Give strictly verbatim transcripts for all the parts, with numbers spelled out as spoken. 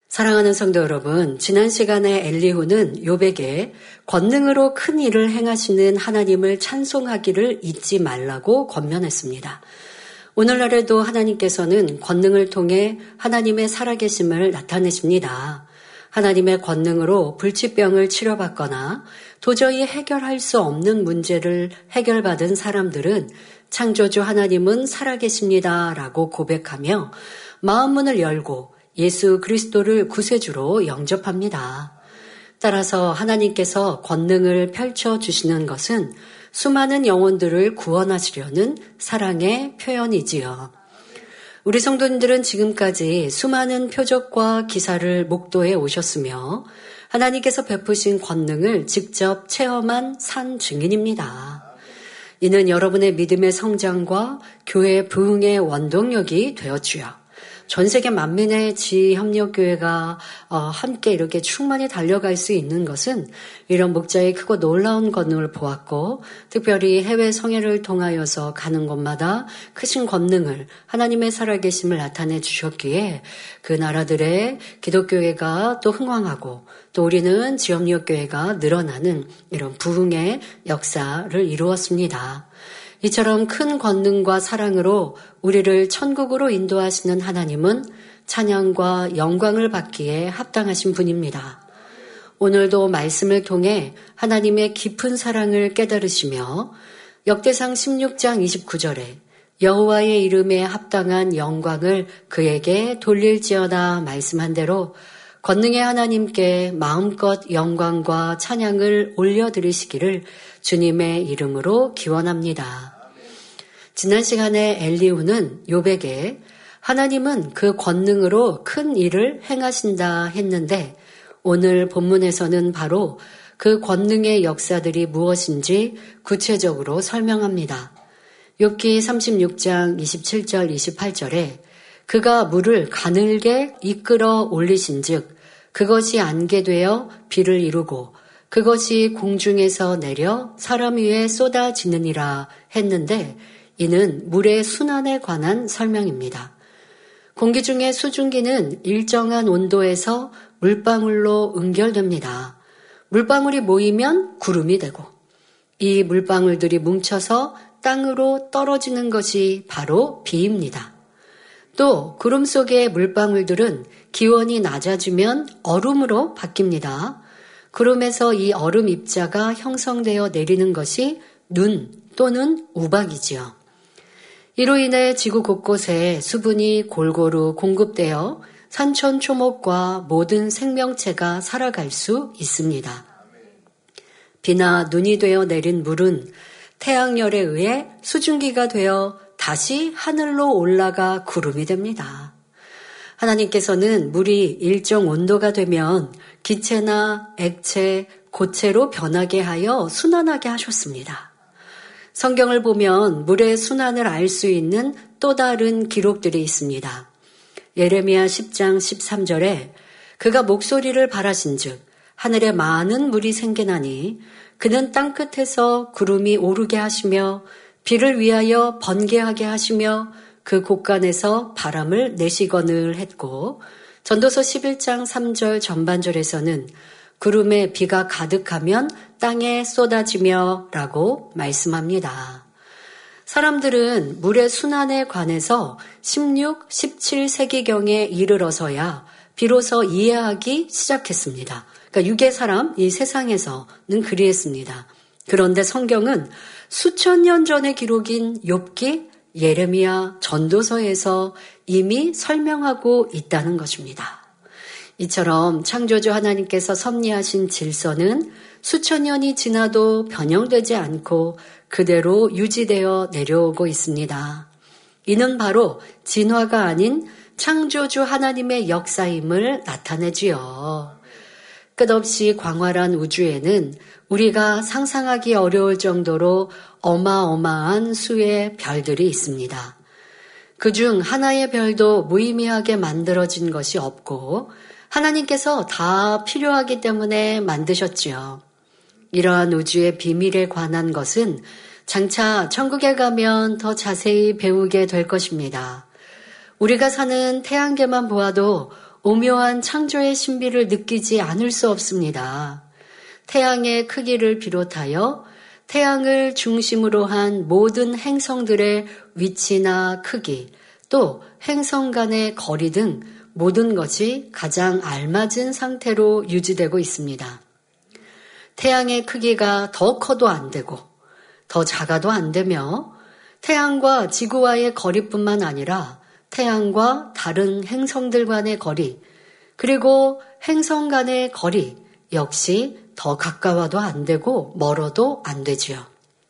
사랑하는 성도 여러분, 지난 시간에 엘리후는 욥에게 권능으로 큰 일을 행하시는 하나님을 찬송하기를 잊지 말라고 권면했습니다. 오늘날에도 하나님께서는 권능을 통해 하나님의 살아계심을 나타내십니다. 하나님의 권능으로 불치병을 치료받거나 도저히 해결할 수 없는 문제를 해결받은 사람들은 창조주 하나님은 살아계십니다 라고 고백하며 마음문을 열고 예수 그리스도를 구세주로 영접합니다. 따라서 하나님께서 권능을 펼쳐주시는 것은 수많은 영혼들을 구원하시려는 사랑의 표현이지요. 우리 성도님들은 지금까지 수많은 표적과 기사를 목도해 오셨으며 하나님께서 베푸신 권능을 직접 체험한 산 증인입니다. 이는 여러분의 믿음의 성장과 교회 부흥의 원동력이 되었지요. 전 세계 만민의 지협력교회가 함께 이렇게 충만히 달려갈 수 있는 것은 이런 목자의 크고 놀라운 권능을 보았고, 특별히 해외 성회를 통하여서 가는 곳마다 크신 권능을, 하나님의 살아계심을 나타내 주셨기에 그 나라들의 기독교회가 또 흥왕하고 또 우리는 지협력교회가 늘어나는 이런 부흥의 역사를 이루었습니다. 이처럼 큰 권능과 사랑으로 우리를 천국으로 인도하시는 하나님은 찬양과 영광을 받기에 합당하신 분입니다. 오늘도 말씀을 통해 하나님의 깊은 사랑을 깨달으시며 역대상 십육 장 이십구 절에 여호와의 이름에 합당한 영광을 그에게 돌릴지어다 말씀한 대로 권능의 하나님께 마음껏 영광과 찬양을 올려드리시기를 주님의 이름으로 기원합니다. 지난 시간에 엘리후는 욥에게 하나님은 그 권능으로 큰 일을 행하신다 했는데, 오늘 본문에서는 바로 그 권능의 역사들이 무엇인지 구체적으로 설명합니다. 욥기 삼십육 장 이십칠 절 이십팔 절에 그가 물을 가늘게 이끌어 올리신즉 그것이 안개 되어 비를 이루고 그것이 공중에서 내려 사람 위에 쏟아지느니라 했는데, 이는 물의 순환에 관한 설명입니다. 공기 중의 수증기는 일정한 온도에서 물방울로 응결됩니다. 물방울이 모이면 구름이 되고 이 물방울들이 뭉쳐서 땅으로 떨어지는 것이 바로 비입니다. 또 구름 속의 물방울들은 기온이 낮아지면 얼음으로 바뀝니다. 구름에서 이 얼음 입자가 형성되어 내리는 것이 눈 또는 우박이지요. 이로 인해 지구 곳곳에 수분이 골고루 공급되어 산천초목과 모든 생명체가 살아갈 수 있습니다. 비나 눈이 되어 내린 물은 태양열에 의해 수증기가 되어 다시 하늘로 올라가 구름이 됩니다. 하나님께서는 물이 일정 온도가 되면 기체나 액체, 고체로 변하게 하여 순환하게 하셨습니다. 성경을 보면 물의 순환을 알 수 있는 또 다른 기록들이 있습니다. 예레미야 십 장 십삼 절에 그가 목소리를 바라신즉 하늘에 많은 물이 생기나니 그는 땅끝에서 구름이 오르게 하시며 비를 위하여 번개하게 하시며 그 곳간에서 바람을 내시거늘 했고, 전도서 십일 장 삼 절 전반절에서는 구름에 비가 가득하면 땅에 쏟아지며 라고 말씀합니다. 사람들은 물의 순환에 관해서 십육, 십칠 세기경에 이르러서야 비로소 이해하기 시작했습니다. 그러니까 육의 사람, 이 세상에서는 그리했습니다. 그런데 성경은 수천 년 전의 기록인 욥기, 예레미야, 전도서에서 이미 설명하고 있다는 것입니다. 이처럼 창조주 하나님께서 섭리하신 질서는 수천 년이 지나도 변형되지 않고 그대로 유지되어 내려오고 있습니다. 이는 바로 진화가 아닌 창조주 하나님의 역사임을 나타내지요. 끝없이 광활한 우주에는 우리가 상상하기 어려울 정도로 어마어마한 수의 별들이 있습니다. 그중 하나의 별도 무의미하게 만들어진 것이 없고 하나님께서 다 필요하기 때문에 만드셨지요. 이러한 우주의 비밀에 관한 것은 장차 천국에 가면 더 자세히 배우게 될 것입니다. 우리가 사는 태양계만 보아도 오묘한 창조의 신비를 느끼지 않을 수 없습니다. 태양의 크기를 비롯하여 태양을 중심으로 한 모든 행성들의 위치나 크기, 또 행성 간의 거리 등 모든 것이 가장 알맞은 상태로 유지되고 있습니다. 태양의 크기가 더 커도 안 되고 더 작아도 안 되며 태양과 지구와의 거리뿐만 아니라 태양과 다른 행성들 간의 거리, 그리고 행성 간의 거리 역시 더 가까워도 안 되고 멀어도 안 되지요.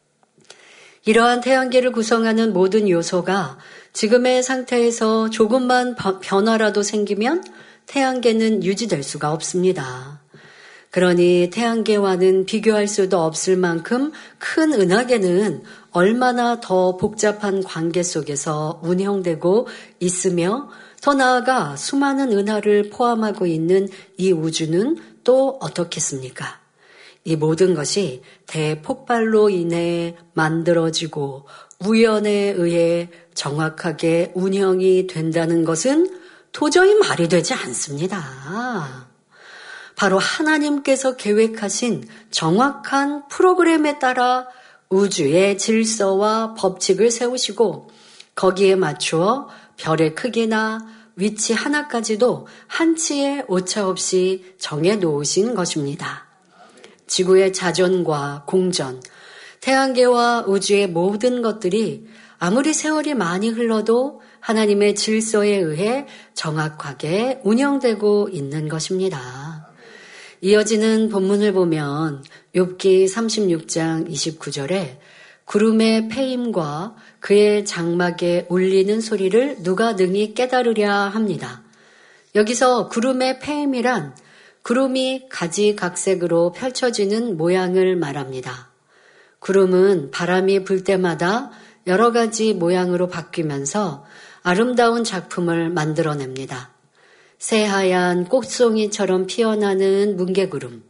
이러한 태양계를 구성하는 모든 요소가 지금의 상태에서 조금만 변화라도 생기면 태양계는 유지될 수가 없습니다. 그러니 태양계와는 비교할 수도 없을 만큼 큰 은하계는 얼마나 더 복잡한 관계 속에서 운영되고 있으며 더 나아가 수많은 은하를 포함하고 있는 이 우주는 또 어떻겠습니까? 이 모든 것이 대폭발로 인해 만들어지고 우연에 의해 정확하게 운영이 된다는 것은 도저히 말이 되지 않습니다. 바로 하나님께서 계획하신 정확한 프로그램에 따라 우주의 질서와 법칙을 세우시고 거기에 맞추어 별의 크기나 위치 하나까지도 한치의 오차 없이 정해 놓으신 것입니다. 지구의 자전과 공전, 태양계와 우주의 모든 것들이 아무리 세월이 많이 흘러도 하나님의 질서에 의해 정확하게 운영되고 있는 것입니다. 이어지는 본문을 보면 욥기 삼십육 장 이십구 절에 구름의 패임과 그의 장막에 울리는 소리를 누가 능히 깨달으랴 합니다. 여기서 구름의 패임이란 구름이 가지각색으로 펼쳐지는 모양을 말합니다. 구름은 바람이 불 때마다 여러 가지 모양으로 바뀌면서 아름다운 작품을 만들어냅니다. 새하얀 꽃송이처럼 피어나는 뭉게구름,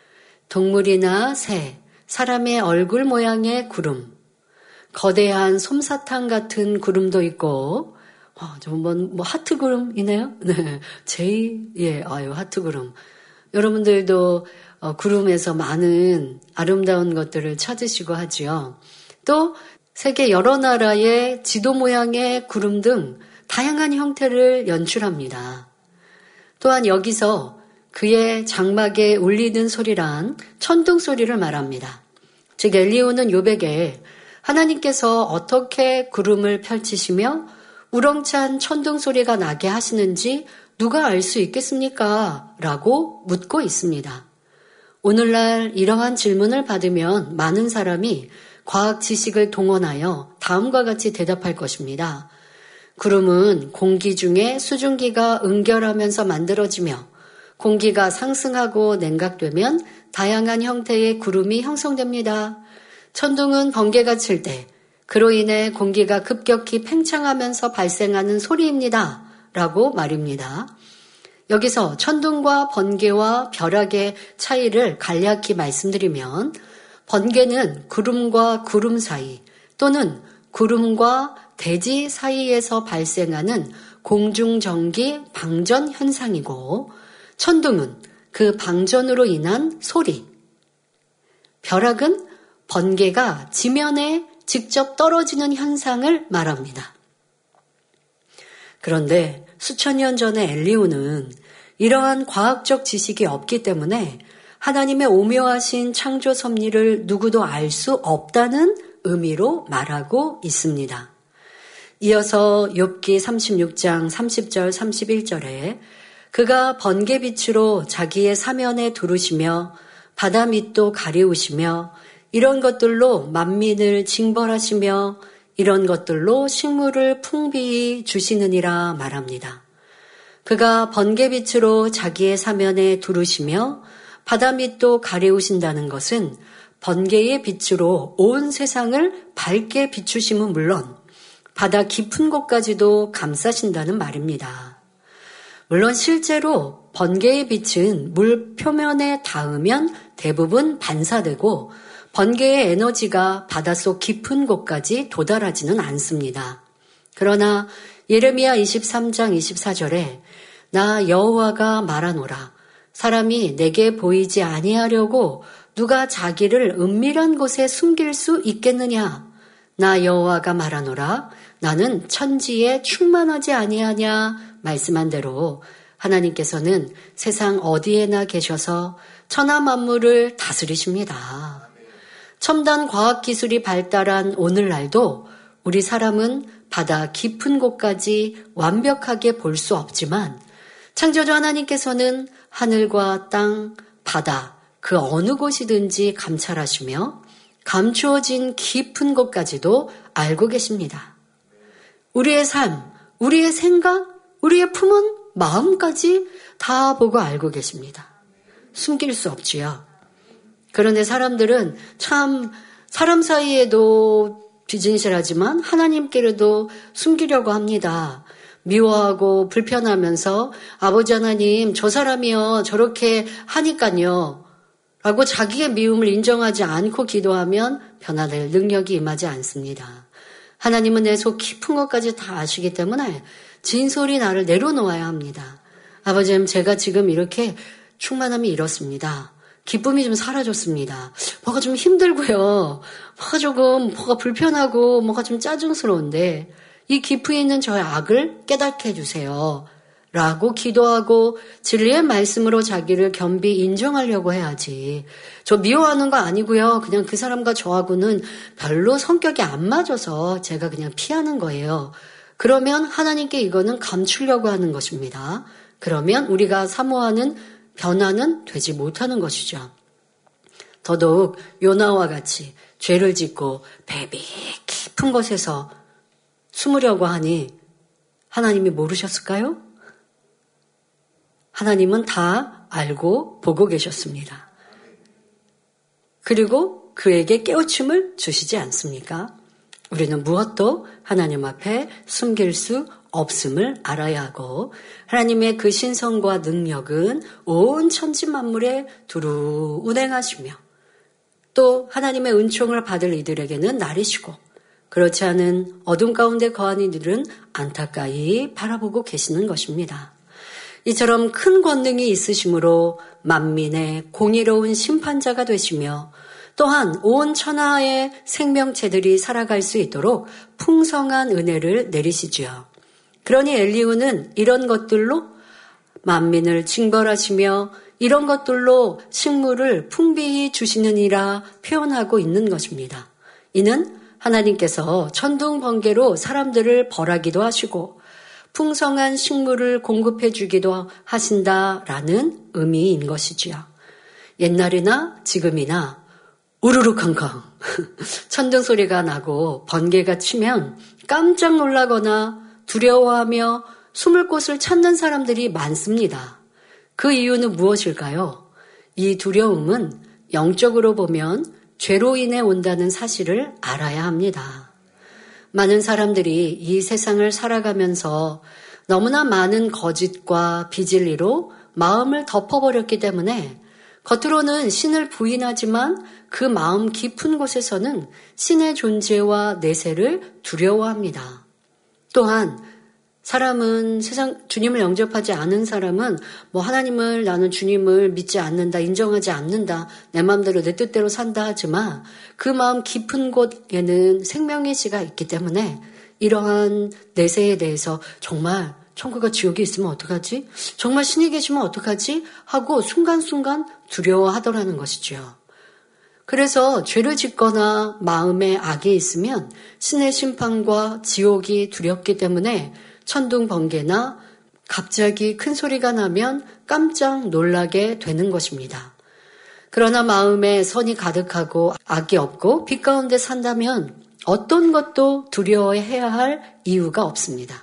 동물이나 새, 사람의 얼굴 모양의 구름, 거대한 솜사탕 같은 구름도 있고, 어, 저번 뭐 하트 구름이네요. 네, 제이 예, 아유 하트 구름. 여러분들도 어, 구름에서 많은 아름다운 것들을 찾으시고 하지요. 또 세계 여러 나라의 지도 모양의 구름 등 다양한 형태를 연출합니다. 또한 여기서 그의 장막에 울리는 소리란 천둥 소리를 말합니다. 즉 엘리후는 욥에게 하나님께서 어떻게 구름을 펼치시며 우렁찬 천둥 소리가 나게 하시는지 누가 알 수 있겠습니까? 라고 묻고 있습니다. 오늘날 이러한 질문을 받으면 많은 사람이 과학 지식을 동원하여 다음과 같이 대답할 것입니다. 구름은 공기 중에 수증기가 응결하면서 만들어지며 공기가 상승하고 냉각되면 다양한 형태의 구름이 형성됩니다. 천둥은 번개가 칠 때 그로 인해 공기가 급격히 팽창하면서 발생하는 소리입니다. 라고 말입니다. 여기서 천둥과 번개와 벼락의 차이를 간략히 말씀드리면 번개는 구름과 구름 사이 또는 구름과 대지 사이에서 발생하는 공중전기 방전 현상이고 천둥은 그 방전으로 인한 소리, 벼락은 번개가 지면에 직접 떨어지는 현상을 말합니다. 그런데 수천 년 전에 엘리후는 이러한 과학적 지식이 없기 때문에 하나님의 오묘하신 창조 섭리를 누구도 알 수 없다는 의미로 말하고 있습니다. 이어서 욥기 삼십육 장 삼십 절 삼십일 절에 그가 번개빛으로 자기의 사면에 두르시며 바다 밑도 가리우시며 이런 것들로 만민을 징벌하시며 이런 것들로 식물을 풍비히 주시느니라 말합니다. 그가 번개빛으로 자기의 사면에 두르시며 바다 밑도 가리우신다는 것은 번개의 빛으로 온 세상을 밝게 비추심은 물론 바다 깊은 곳까지도 감싸신다는 말입니다. 물론 실제로 번개의 빛은 물 표면에 닿으면 대부분 반사되고 번개의 에너지가 바닷속 깊은 곳까지 도달하지는 않습니다. 그러나 예레미야 이십삼 장 이십사 절에 나 여호와가 말하노라. 사람이 내게 보이지 아니하려고 누가 자기를 은밀한 곳에 숨길 수 있겠느냐? 나 여호와가 말하노라. 나는 천지에 충만하지 아니하냐? 말씀한 대로 하나님께서는 세상 어디에나 계셔서 천하 만물을 다스리십니다. 첨단 과학기술이 발달한 오늘날도 우리 사람은 바다 깊은 곳까지 완벽하게 볼 수 없지만 창조주 하나님께서는 하늘과 땅, 바다 그 어느 곳이든지 감찰하시며 감추어진 깊은 곳까지도 알고 계십니다. 우리의 삶, 우리의 생각, 우리의 품은 마음까지 다 보고 알고 계십니다. 숨길 수 없지요. 그런데 사람들은 참 사람 사이에도 비진실하지만 하나님께로도 숨기려고 합니다. 미워하고 불편하면서 아버지 하나님 저 사람이요 저렇게 하니까요 라고 자기의 미움을 인정하지 않고 기도하면 변화될 능력이 임하지 않습니다. 하나님은 내 속 깊은 것까지 다 아시기 때문에 진솔히 나를 내려놓아야 합니다. 아버지, 제가 지금 이렇게 충만함이 이렇습니다. 기쁨이 좀 사라졌습니다. 뭐가 좀 힘들고요. 뭐가 조금 뭐가 불편하고 뭐가 좀 짜증스러운데 이 깊이 있는 저의 악을 깨닫게 해주세요. 라고 기도하고 진리의 말씀으로 자기를 겸비 인정하려고 해야지. 저 미워하는 거 아니고요. 그냥 그 사람과 저하고는 별로 성격이 안 맞아서 제가 그냥 피하는 거예요. 그러면 하나님께 이거는 감추려고 하는 것입니다. 그러면 우리가 사모하는 변화는 되지 못하는 것이죠. 더더욱 요나와 같이 죄를 짓고 배비 깊은 곳에서 숨으려고 하니 하나님이 모르셨을까요? 하나님은 다 알고 보고 계셨습니다. 그리고 그에게 깨우침을 주시지 않습니까? 우리는 무엇도 하나님 앞에 숨길 수 없음을 알아야 하고 하나님의 그 신성과 능력은 온 천지 만물에 두루 운행하시며 또 하나님의 은총을 받을 이들에게는 날이시고 그렇지 않은 어둠 가운데 거한 이들은 안타까이 바라보고 계시는 것입니다. 이처럼 큰 권능이 있으심으로 만민의 공의로운 심판자가 되시며 또한 온 천하의 생명체들이 살아갈 수 있도록 풍성한 은혜를 내리시지요. 그러니 엘리후는 이런 것들로 만민을 징벌하시며 이런 것들로 식물을 풍비히 주시느니라 표현하고 있는 것입니다. 이는 하나님께서 천둥 번개로 사람들을 벌하기도 하시고 풍성한 식물을 공급해 주기도 하신다라는 의미인 것이지요. 옛날이나 지금이나 우르르컹컹 천둥 소리가 나고 번개가 치면 깜짝 놀라거나 두려워하며 숨을 곳을 찾는 사람들이 많습니다. 그 이유는 무엇일까요? 이 두려움은 영적으로 보면 죄로 인해 온다는 사실을 알아야 합니다. 많은 사람들이 이 세상을 살아가면서 너무나 많은 거짓과 비진리로 마음을 덮어버렸기 때문에 겉으로는 신을 부인하지만 그 마음 깊은 곳에서는 신의 존재와 내세를 두려워합니다. 또한 사람은 세상 주님을 영접하지 않은 사람은 뭐 하나님을 나는 주님을 믿지 않는다, 인정하지 않는다, 내 마음대로 내 뜻대로 산다 하지만 그 마음 깊은 곳에는 생명의 씨가 있기 때문에 이러한 내세에 대해서 정말 천국과 지옥이 있으면 어떡하지? 정말 신이 계시면 어떡하지? 하고 순간순간 두려워하더라는 것이죠. 그래서 죄를 짓거나 마음에 악이 있으면 신의 심판과 지옥이 두렵기 때문에 천둥 번개나 갑자기 큰 소리가 나면 깜짝 놀라게 되는 것입니다. 그러나 마음에 선이 가득하고 악이 없고 빛 가운데 산다면 어떤 것도 두려워해야 할 이유가 없습니다.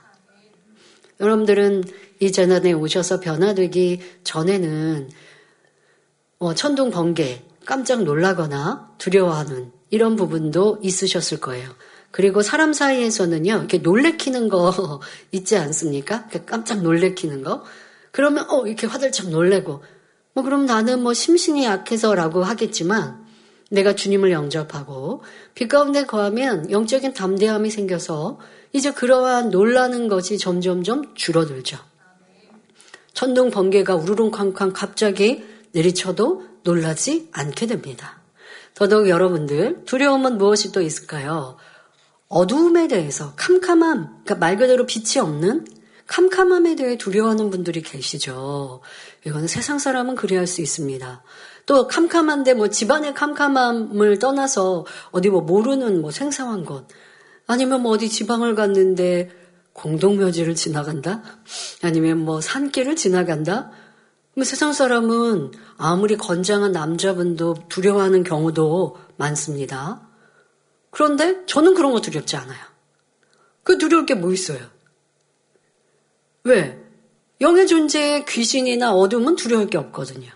여러분들은 이 재단에 오셔서 변화되기 전에는 어, 천둥 번개, 깜짝 놀라거나 두려워하는 이런 부분도 있으셨을 거예요. 그리고 사람 사이에서는요, 이렇게 놀래키는 거 있지 않습니까? 깜짝 놀래키는 거. 그러면, 어, 이렇게 화들짝 놀래고, 뭐, 그럼 나는 뭐 심신이 약해서라고 하겠지만, 내가 주님을 영접하고, 빛 가운데 거하면 영적인 담대함이 생겨서, 이제 그러한 놀라는 것이 점점점 줄어들죠. 천둥 번개가 우르릉쾅쾅 갑자기 내리쳐도 놀라지 않게 됩니다. 더더욱 여러분들, 두려움은 무엇이 또 있을까요? 어두움에 대해서 캄캄함, 그러니까 말 그대로 빛이 없는 캄캄함에 대해 두려워하는 분들이 계시죠. 이거는 세상 사람은 그래할 수 있습니다. 또 캄캄한데 뭐 집안의 캄캄함을 떠나서 어디 뭐 모르는 뭐 생생한 곳, 아니면 뭐 어디 지방을 갔는데 공동묘지를 지나간다? 아니면 뭐 산길을 지나간다? 뭐 세상 사람은 아무리 건장한 남자분도 두려워하는 경우도 많습니다. 그런데 저는 그런 거 두렵지 않아요. 그 두려울 게 뭐 있어요? 왜? 영의 존재에 귀신이나 어둠은 두려울 게 없거든요.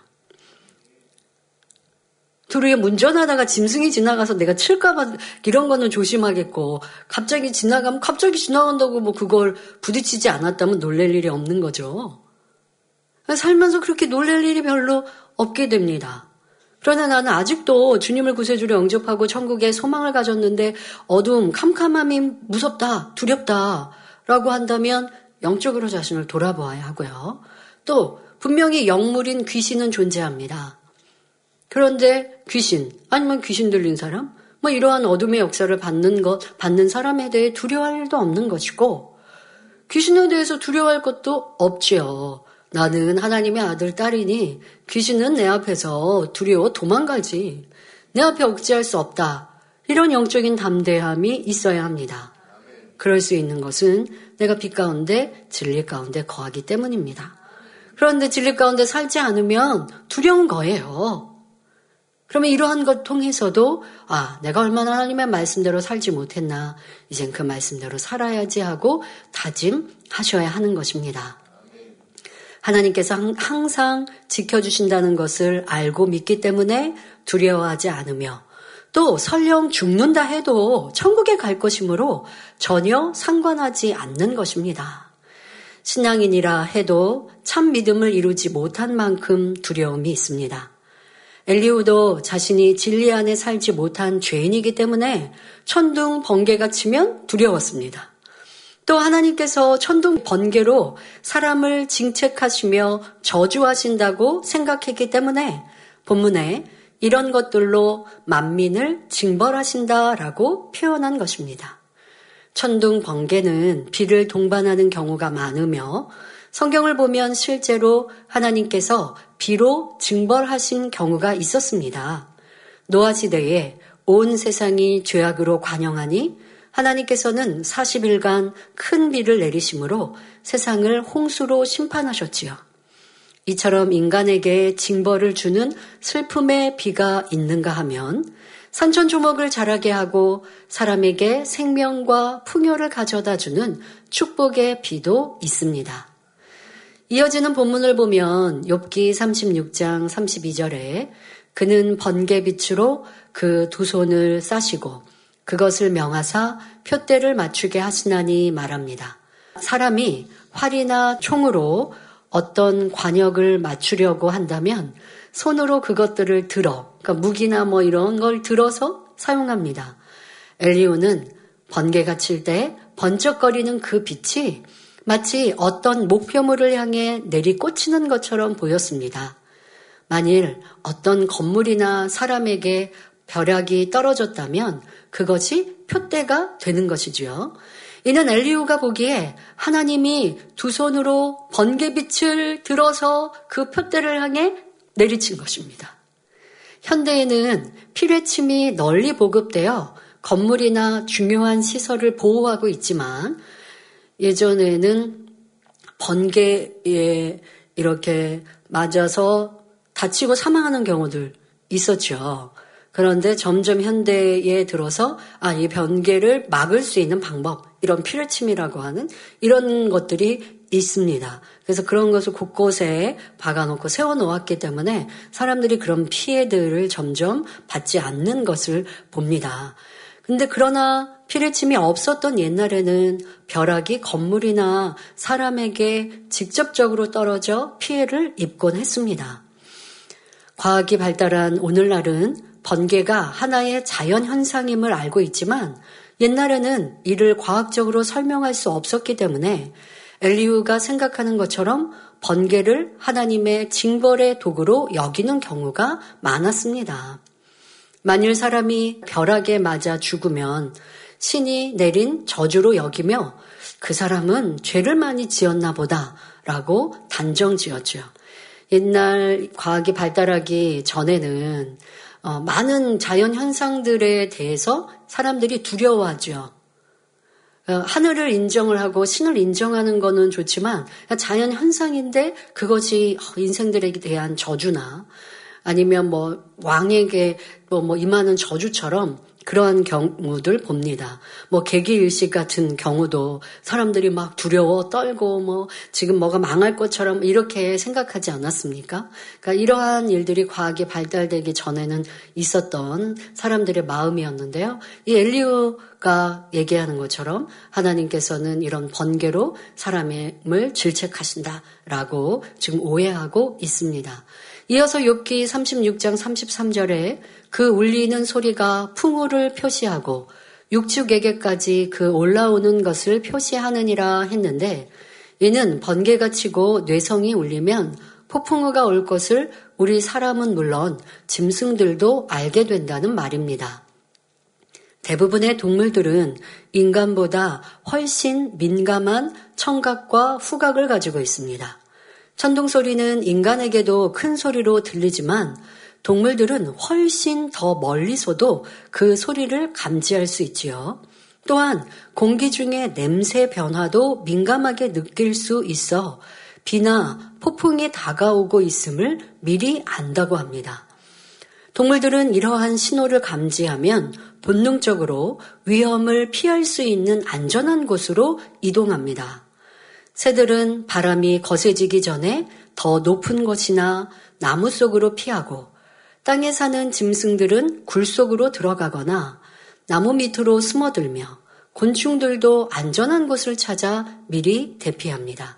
도로에 운전하다가 짐승이 지나가서 내가 칠까봐 이런 거는 조심하겠고, 갑자기 지나가면 갑자기 지나간다고 뭐 그걸 부딪히지 않았다면 놀랄 일이 없는 거죠. 살면서 그렇게 놀랄 일이 별로 없게 됩니다. 그러나 나는 아직도 주님을 구세주로 영접하고 천국에 소망을 가졌는데 어두움, 캄캄함이 무섭다, 두렵다 라고 한다면 영적으로 자신을 돌아보아야 하고요. 또 분명히 영물인 귀신은 존재합니다. 그런데 귀신, 아니면 귀신 들린 사람, 뭐 이러한 어둠의 역사를 받는 것, 받는 사람에 대해 두려워할 일도 없는 것이고, 귀신에 대해서 두려워할 것도 없지요. 나는 하나님의 아들, 딸이니 귀신은 내 앞에서 두려워 도망가지. 내 앞에 억제할 수 없다. 이런 영적인 담대함이 있어야 합니다. 그럴 수 있는 것은 내가 빛 가운데 진리 가운데 거하기 때문입니다. 그런데 진리 가운데 살지 않으면 두려운 거예요. 그러면 이러한 것 통해서도 아, 내가 얼마나 하나님의 말씀대로 살지 못했나. 이젠 그 말씀대로 살아야지 하고 다짐하셔야 하는 것입니다. 하나님께서 항상 지켜주신다는 것을 알고 믿기 때문에 두려워하지 않으며 또 설령 죽는다 해도 천국에 갈 것이므로 전혀 상관하지 않는 것입니다. 신앙인이라 해도 참 믿음을 이루지 못한 만큼 두려움이 있습니다. 엘리후도 자신이 진리 안에 살지 못한 죄인이기 때문에 천둥 번개가 치면 두려웠습니다. 또 하나님께서 천둥 번개로 사람을 징책하시며 저주하신다고 생각했기 때문에 본문에 이런 것들로 만민을 징벌하신다라고 표현한 것입니다. 천둥 번개는 비를 동반하는 경우가 많으며 성경을 보면 실제로 하나님께서 비로 징벌하신 경우가 있었습니다. 노아 시대에 온 세상이 죄악으로 관영하니 하나님께서는 사십 일간 큰 비를 내리심으로 세상을 홍수로 심판하셨지요. 이처럼 인간에게 징벌을 주는 슬픔의 비가 있는가 하면 산천조목을 자라게 하고 사람에게 생명과 풍요를 가져다 주는 축복의 비도 있습니다. 이어지는 본문을 보면 욥기 삼십육 장 삼십이 절에 그는 번개빛으로 그 두 손을 싸시고 그것을 명하사 표대를 맞추게 하시나니 말합니다. 사람이 활이나 총으로 어떤 관역을 맞추려고 한다면 손으로 그것들을 들어, 그러니까 무기나 뭐 이런 걸 들어서 사용합니다. 엘리후는 번개가 칠 때 번쩍거리는 그 빛이 마치 어떤 목표물을 향해 내리꽂히는 것처럼 보였습니다. 만일 어떤 건물이나 사람에게 벼락이 떨어졌다면 그것이 표대가 되는 것이지요. 이는 엘리후가 보기에 하나님이 두 손으로 번개빛을 들어서 그 표대를 향해 내리친 것입니다. 현대에는 피뢰침이 널리 보급되어 건물이나 중요한 시설을 보호하고 있지만 예전에는 번개에 이렇게 맞아서 다치고 사망하는 경우들 있었죠. 그런데 점점 현대에 들어서 아, 이 번개를 막을 수 있는 방법, 이런 피뢰침이라고 하는 이런 것들이 있습니다. 그래서 그런 것을 곳곳에 박아놓고 세워놓았기 때문에 사람들이 그런 피해들을 점점 받지 않는 것을 봅니다. 근데 그러나 피뢰침이 없었던 옛날에는 벼락이 건물이나 사람에게 직접적으로 떨어져 피해를 입곤 했습니다. 과학이 발달한 오늘날은 번개가 하나의 자연현상임을 알고 있지만 옛날에는 이를 과학적으로 설명할 수 없었기 때문에 엘리후가 생각하는 것처럼 번개를 하나님의 징벌의 도구로 여기는 경우가 많았습니다. 만일 사람이 벼락에 맞아 죽으면 신이 내린 저주로 여기며 그 사람은 죄를 많이 지었나 보다라고 단정 지었죠. 옛날 과학이 발달하기 전에는 어, 많은 자연 현상들에 대해서 사람들이 두려워하죠. 어, 하늘을 인정을 하고 신을 인정하는 거는 좋지만 자연 현상인데 그것이 인생들에게 대한 저주나 아니면 뭐 왕에게 뭐, 뭐 임하는 저주처럼 그러한 경우들 봅니다. 뭐 개기일식 같은 경우도 사람들이 막 두려워 떨고 뭐 지금 뭐가 망할 것처럼 이렇게 생각하지 않았습니까? 그러니까 이러한 일들이 과학이 발달되기 전에는 있었던 사람들의 마음이었는데요. 이 엘리후가 얘기하는 것처럼 하나님께서는 이런 번개로 사람을 질책하신다라고 지금 오해하고 있습니다. 이어서 욥기 삼십육 장 삼십삼 절에 그 울리는 소리가 풍우를 표시하고 육축에게까지 그 올라오는 것을 표시하느니라 했는데 이는 번개가 치고 뇌성이 울리면 폭풍우가 올 것을 우리 사람은 물론 짐승들도 알게 된다는 말입니다. 대부분의 동물들은 인간보다 훨씬 민감한 청각과 후각을 가지고 있습니다. 천둥소리는 인간에게도 큰 소리로 들리지만 동물들은 훨씬 더 멀리서도 그 소리를 감지할 수 있지요. 또한 공기 중의 냄새 변화도 민감하게 느낄 수 있어 비나 폭풍이 다가오고 있음을 미리 안다고 합니다. 동물들은 이러한 신호를 감지하면 본능적으로 위험을 피할 수 있는 안전한 곳으로 이동합니다. 새들은 바람이 거세지기 전에 더 높은 곳이나 나무 속으로 피하고 땅에 사는 짐승들은 굴 속으로 들어가거나 나무 밑으로 숨어들며 곤충들도 안전한 곳을 찾아 미리 대피합니다.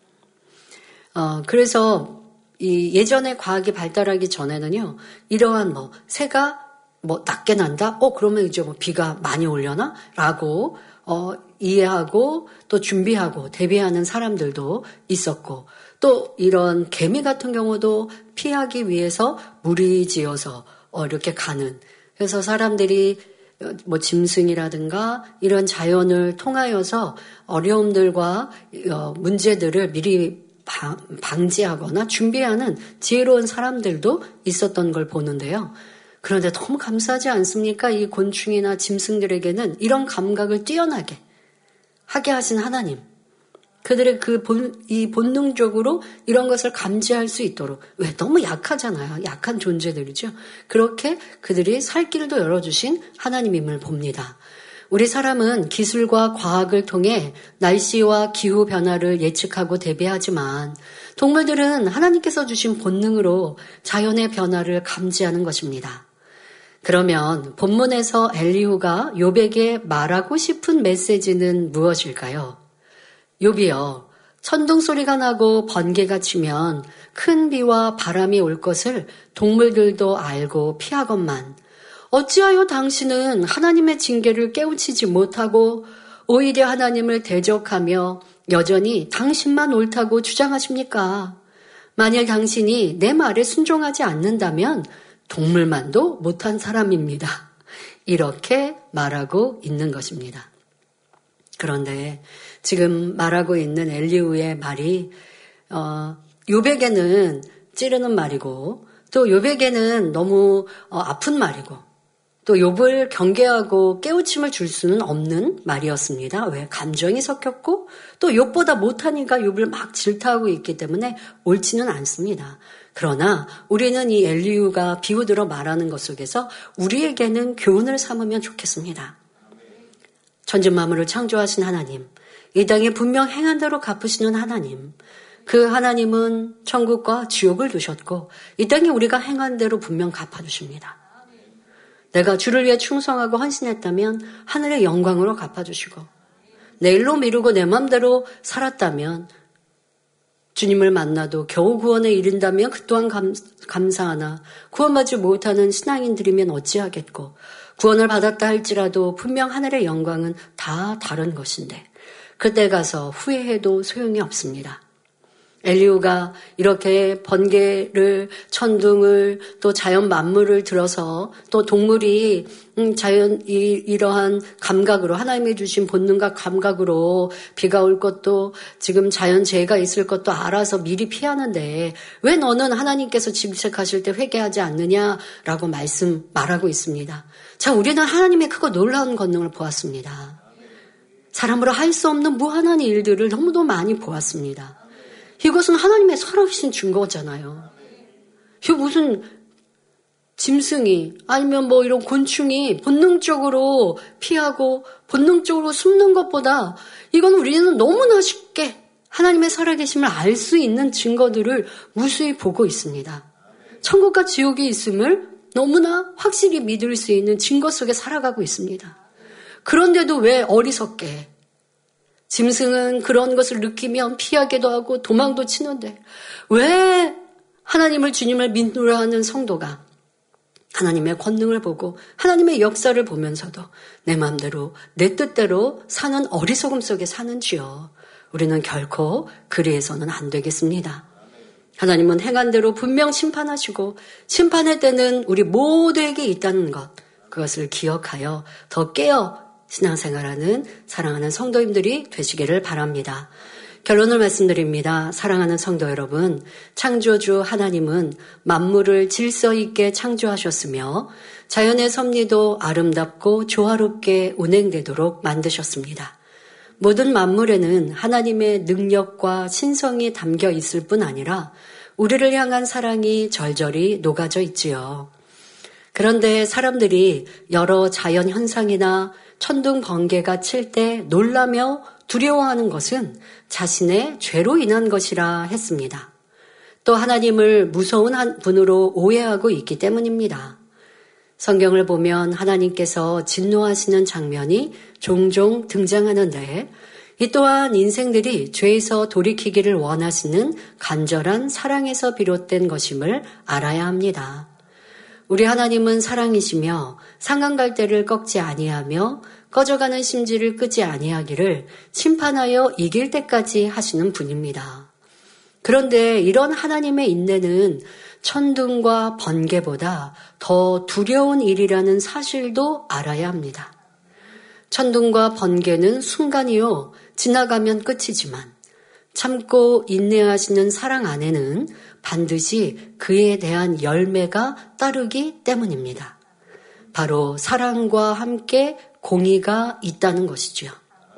어, 그래서 이 예전에 과학이 발달하기 전에는요, 이러한 뭐 새가 뭐 낮게 난다? 어, 그러면 이제 뭐 비가 많이 오려나? 라고 어, 이해하고 또 준비하고 대비하는 사람들도 있었고 또 이런 개미 같은 경우도 피하기 위해서 무리지어서 어, 이렇게 가는 그래서 사람들이 뭐 짐승이라든가 이런 자연을 통하여서 어려움들과 어, 문제들을 미리 방, 방지하거나 준비하는 지혜로운 사람들도 있었던 걸 보는데요. 그런데 너무 감사하지 않습니까? 이 곤충이나 짐승들에게는 이런 감각을 뛰어나게 하게 하신 하나님. 그들의 그 본, 이 본능적으로 이런 것을 감지할 수 있도록. 왜? 너무 약하잖아요. 약한 존재들이죠. 그렇게 그들이 살 길도 열어주신 하나님임을 봅니다. 우리 사람은 기술과 과학을 통해 날씨와 기후 변화를 예측하고 대비하지만 동물들은 하나님께서 주신 본능으로 자연의 변화를 감지하는 것입니다. 그러면 본문에서 엘리후가 욥에게 말하고 싶은 메시지는 무엇일까요? 욥이여, 천둥 소리가 나고 번개가 치면 큰 비와 바람이 올 것을 동물들도 알고 피하건만 어찌하여 당신은 하나님의 징계를 깨우치지 못하고 오히려 하나님을 대적하며 여전히 당신만 옳다고 주장하십니까? 만일 당신이 내 말에 순종하지 않는다면 동물만도 못한 사람입니다. 이렇게 말하고 있는 것입니다. 그런데 지금 말하고 있는 엘리후의 말이 어, 욥에게는 찌르는 말이고 또 욥에게는 너무 어, 아픈 말이고 또 욥을 경계하고 깨우침을 줄 수는 없는 말이었습니다. 왜? 감정이 섞였고 또 욥보다 못하니까 욥을 막 질타하고 있기 때문에 옳지는 않습니다. 그러나 우리는 이 엘리후가 비유들어 말하는 것 속에서 우리에게는 교훈을 삼으면 좋겠습니다. 천지만물을 창조하신 하나님, 이 땅에 분명 행한 대로 갚으시는 하나님, 그 하나님은 천국과 지옥을 두셨고 이 땅에 우리가 행한 대로 분명 갚아주십니다. 내가 주를 위해 충성하고 헌신했다면 하늘의 영광으로 갚아주시고 내일로 미루고 내 맘대로 살았다면 주님을 만나도 겨우 구원에 이른다면 그 또한 감, 감사하나 구원받지 못하는 신앙인들이면 어찌하겠고 구원을 받았다 할지라도 분명 하늘의 영광은 다 다른 것인데 그때 가서 후회해도 소용이 없습니다. 엘리후가 이렇게 번개를, 천둥을, 또 자연 만물을 들어서 또 동물이 음, 자연 이, 이러한 감각으로 하나님이 주신 본능과 감각으로 비가 올 것도 지금 자연재해가 있을 것도 알아서 미리 피하는데 왜 너는 하나님께서 질책하실 때 회개하지 않느냐라고 말씀 말하고 있습니다. 자, 우리는 하나님의 크고 놀라운 권능을 보았습니다. 사람으로 할 수 없는 무한한 일들을 너무도 많이 보았습니다. 이것은 하나님의 살아계신 증거잖아요. 이 무슨 짐승이 아니면 뭐 이런 곤충이 본능적으로 피하고 본능적으로 숨는 것보다 이건 우리는 너무나 쉽게 하나님의 살아계심을 알 수 있는 증거들을 무수히 보고 있습니다. 천국과 지옥이 있음을 너무나 확실히 믿을 수 있는 증거 속에 살아가고 있습니다. 그런데도 왜 어리석게 짐승은 그런 것을 느끼면 피하기도 하고 도망도 치는데 왜 하나님을 주님을 믿으려 하는 성도가 하나님의 권능을 보고 하나님의 역사를 보면서도 내 마음대로 내 뜻대로 사는 어리석음 속에 사는지요. 우리는 결코 그리해서는 안 되겠습니다. 하나님은 행한 대로 분명 심판하시고 심판의 때는 우리 모두에게 있다는 것, 그것을 기억하여 더 깨어 신앙생활하는 사랑하는 성도님들이 되시기를 바랍니다. 결론을 말씀드립니다. 사랑하는 성도 여러분, 창조주 하나님은 만물을 질서 있게 창조하셨으며 자연의 섭리도 아름답고 조화롭게 운행되도록 만드셨습니다. 모든 만물에는 하나님의 능력과 신성이 담겨 있을 뿐 아니라 우리를 향한 사랑이 절절히 녹아져 있지요. 그런데 사람들이 여러 자연 현상이나 천둥 번개가 칠 때 놀라며 두려워하는 것은 자신의 죄로 인한 것이라 했습니다. 또 하나님을 무서운 한 분으로 오해하고 있기 때문입니다. 성경을 보면 하나님께서 진노하시는 장면이 종종 등장하는데 이 또한 인생들이 죄에서 돌이키기를 원하시는 간절한 사랑에서 비롯된 것임을 알아야 합니다. 우리 하나님은 사랑이시며 상한갈대를 꺾지 아니하며 꺼져가는 심지를 끄지 아니하기를 심판하여 이길 때까지 하시는 분입니다. 그런데 이런 하나님의 인내는 천둥과 번개보다 더 두려운 일이라는 사실도 알아야 합니다. 천둥과 번개는 순간이요, 지나가면 끝이지만 참고 인내하시는 사랑 안에는 반드시 그에 대한 열매가 따르기 때문입니다. 바로 사랑과 함께 공의가 있다는 것이죠.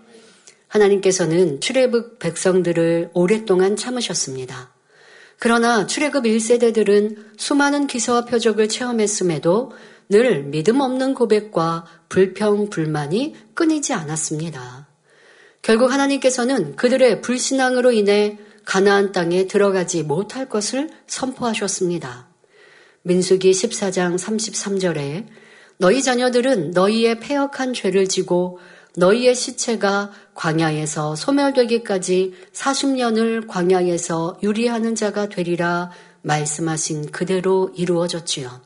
하나님께서는 출애굽 백성들을 오랫동안 참으셨습니다. 그러나 출애굽 일 세대들은 수많은 기사와 표적을 체험했음에도 늘 믿음 없는 고백과 불평, 불만이 끊이지 않았습니다. 결국 하나님께서는 그들의 불신앙으로 인해 가나안 땅에 들어가지 못할 것을 선포하셨습니다. 민수기 십사 장 삼십삼 절에 너희 자녀들은 너희의 패역한 죄를 지고 너희의 시체가 광야에서 소멸되기까지 사십 년을 광야에서 유리하는 자가 되리라 말씀하신 그대로 이루어졌지요.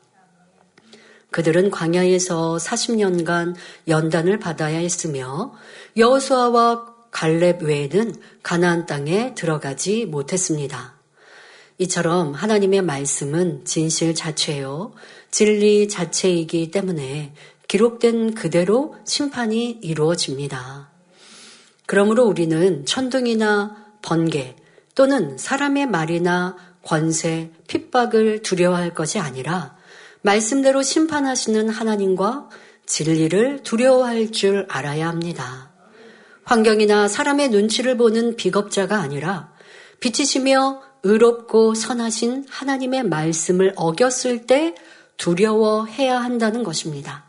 그들은 광야에서 사십 년간 연단을 받아야 했으며 여호수아와 갈렙 외에는 가나안 땅에 들어가지 못했습니다. 이처럼 하나님의 말씀은 진실 자체요, 진리 자체이기 때문에 기록된 그대로 심판이 이루어집니다. 그러므로 우리는 천둥이나 번개 또는 사람의 말이나 권세, 핍박을 두려워할 것이 아니라 말씀대로 심판하시는 하나님과 진리를 두려워할 줄 알아야 합니다. 환경이나 사람의 눈치를 보는 비겁자가 아니라 빛이시며 의롭고 선하신 하나님의 말씀을 어겼을 때 두려워해야 한다는 것입니다.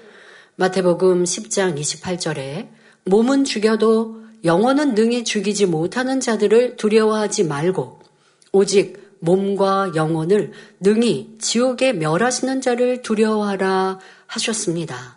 마태복음 십 장 이십팔 절에 몸은 죽여도 영혼은 능히 죽이지 못하는 자들을 두려워하지 말고 오직 몸과 영혼을 능히 지옥에 멸하시는 자를 두려워하라 하셨습니다.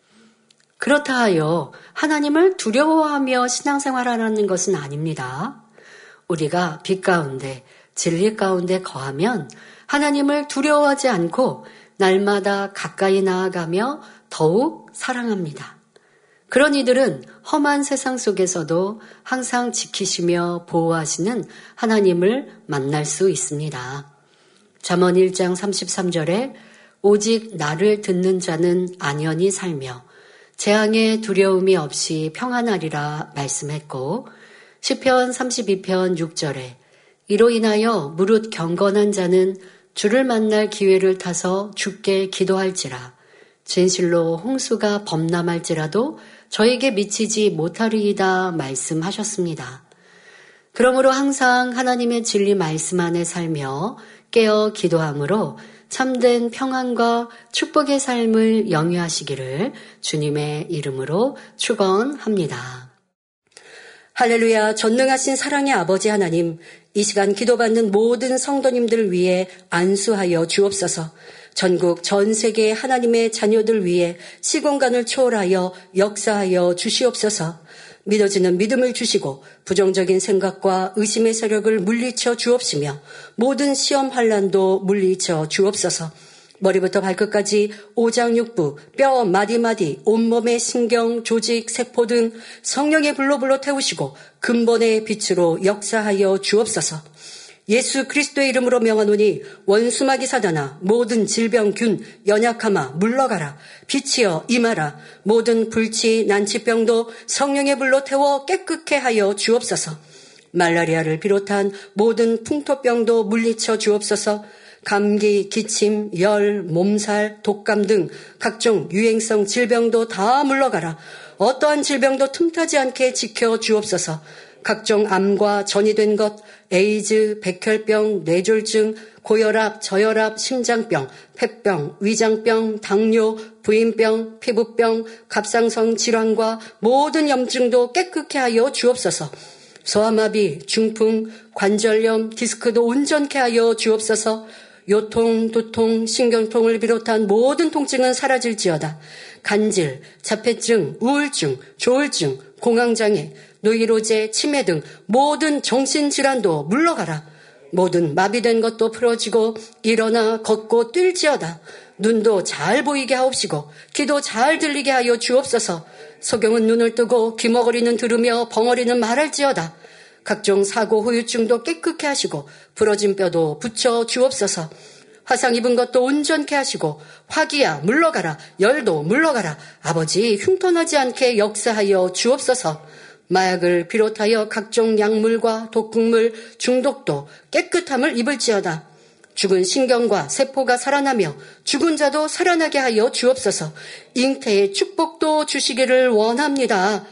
그렇다 하여 하나님을 두려워하며 신앙생활하라는 것은 아닙니다. 우리가 빛 가운데 진리 가운데 거하면 하나님을 두려워하지 않고 날마다 가까이 나아가며 더욱 사랑합니다. 그런 이들은 험한 세상 속에서도 항상 지키시며 보호하시는 하나님을 만날 수 있습니다. 잠언 일 장 삼십삼 절에 오직 나를 듣는 자는 안연히 살며 재앙의 두려움이 없이 평안하리라 말씀했고, 시편 삼십이 편 육 절에 이로 인하여 무릇 경건한 자는 주를 만날 기회를 타서 주께 기도할지라 진실로 홍수가 범람할지라도 저에게 미치지 못하리이다 말씀하셨습니다. 그러므로 항상 하나님의 진리 말씀 안에 살며 깨어 기도함으로 참된 평안과 축복의 삶을 영위하시기를 주님의 이름으로 축원합니다. 할렐루야. 전능하신 사랑의 아버지 하나님, 이 시간 기도받는 모든 성도님들을 위해 안수하여 주옵소서. 전국 전 세계 하나님의 자녀들 위해 시공간을 초월하여 역사하여 주시옵소서. 믿어지는 믿음을 주시고 부정적인 생각과 의심의 세력을 물리쳐 주옵시며 모든 시험 환난도 물리쳐 주옵소서. 머리부터 발끝까지 오장육부, 뼈, 마디마디, 온몸의 신경, 조직, 세포 등 성령의 불로 불러 태우시고 근본의 빛으로 역사하여 주옵소서. 예수 그리스도의 이름으로 명하노니 원수마귀 사단아, 모든 질병, 균, 연약함아 물러가라. 빛이여 임하라. 모든 불치, 난치병도 성령의 불로 태워 깨끗게 하여 주옵소서. 말라리아를 비롯한 모든 풍토병도 물리쳐 주옵소서. 감기, 기침, 열, 몸살, 독감 등 각종 유행성 질병도 다 물러가라. 어떠한 질병도 틈타지 않게 지켜 주옵소서. 각종 암과 전이된 것, 에이즈, 백혈병, 뇌졸중, 고혈압, 저혈압, 심장병, 폐병, 위장병, 당뇨, 부인병, 피부병, 갑상선 질환과 모든 염증도 깨끗게 하여 주옵소서. 소아마비, 중풍, 관절염, 디스크도 온전케 하여 주옵소서. 요통, 두통, 신경통을 비롯한 모든 통증은 사라질지어다. 간질, 자폐증, 우울증, 조울증, 공황장애, 노이로제, 치매 등 모든 정신질환도 물러가라. 모든 마비된 것도 풀어지고 일어나 걷고 뛸지어다. 눈도 잘 보이게 하옵시고 귀도 잘 들리게 하여 주옵소서. 소경은 눈을 뜨고 귀머거리는 들으며 벙어리는 말할지어다. 각종 사고 후유증도 깨끗게 하시고 부러진 뼈도 붙여 주옵소서. 화상 입은 것도 온전케 하시고 화기야 물러가라. 열도 물러가라. 아버지 흉터나지 않게 역사하여 주옵소서. 마약을 비롯하여 각종 약물과 독극물 중독도 깨끗함을 입을지어다. 죽은 신경과 세포가 살아나며 죽은 자도 살아나게 하여 주옵소서. 잉태의 축복도 주시기를 원합니다.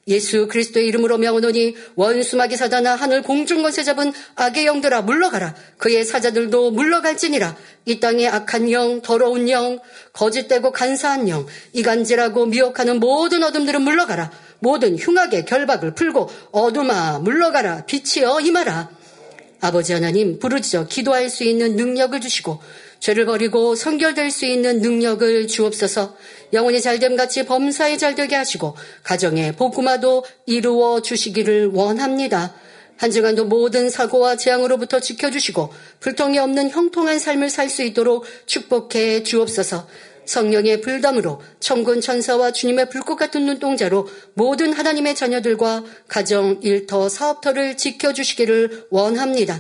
예수 그리스도의 이름으로 명하노니 원수마귀 사단아, 하늘 공중권세 잡은 악의 영들아 물러가라. 그의 사자들도 물러갈지니라. 이 땅의 악한 영, 더러운 영, 거짓되고 간사한 영, 이간질하고 미혹하는 모든 어둠들은 물러가라. 모든 흉악의 결박을 풀고 어둠아 물러가라. 빛이여 임하라. 아버지 하나님, 부르짖어 기도할 수 있는 능력을 주시고 죄를 버리고 성결될 수 있는 능력을 주옵소서. 영혼이 잘됨같이 범사에 잘되게 하시고 가정의 복음화도 이루어 주시기를 원합니다. 한 주간도 모든 사고와 재앙으로부터 지켜주시고 불통이 없는 형통한 삶을 살 수 있도록 축복해 주옵소서. 성령의 불담으로 천군 천사와 주님의 불꽃 같은 눈동자로 모든 하나님의 자녀들과 가정, 일터, 사업터를 지켜주시기를 원합니다.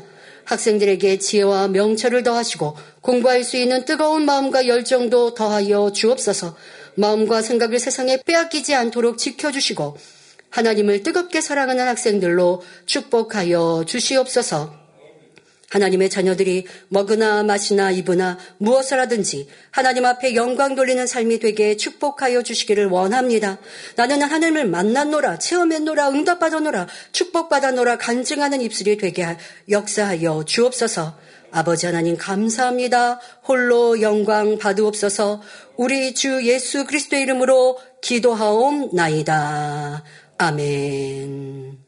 학생들에게 지혜와 명철을 더하시고 공부할 수 있는 뜨거운 마음과 열정도 더하여 주옵소서. 마음과 생각을 세상에 빼앗기지 않도록 지켜주시고 하나님을 뜨겁게 사랑하는 학생들로 축복하여 주시옵소서. 하나님의 자녀들이 먹으나 마시나 입으나 무엇을 하든지 하나님 앞에 영광 돌리는 삶이 되게 축복하여 주시기를 원합니다. 나는 하나님을 만났노라, 체험했노라, 응답받았노라, 축복받았노라 간증하는 입술이 되게 역사하여 주옵소서. 아버지 하나님 감사합니다. 홀로 영광 받으옵소서. 우리 주 예수 그리스도의 이름으로 기도하옵나이다. 아멘.